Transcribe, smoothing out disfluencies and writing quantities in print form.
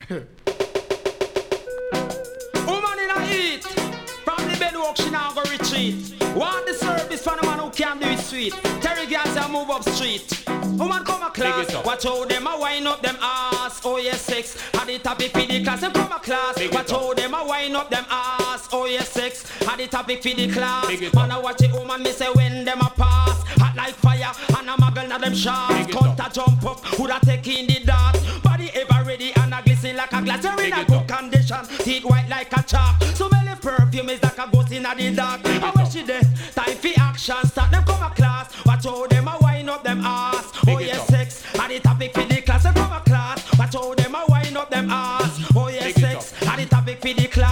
Woman in a heat. From the bedrock, she now go retreat. Want the service from the man who can do it sweet. Terry girls a move up street. Woman come a class. Watch how them a wind up them ass. Oh yes, sex. Had the topic for the class. Them come a class. Watch how them a wind up them ass. Oh yes, sex. Had the topic for the class. Man a watch it, woman me say when them a pass. Hot like fire and a muggle na them shots. Cut a jump up, woulda take in the dart. Body ever ready and a glisten like a glass. You're in a good condition, teeth white like a chalk. So many perfume is like a ghost in the dark. I wish she there, time for action. Start them come a class. Watch how them a wind up them ass. Oh yes, sex. And the topic for the class. Them come a class. Watch how them a wind up them ass. Oh yes, sex. And the topic for the class.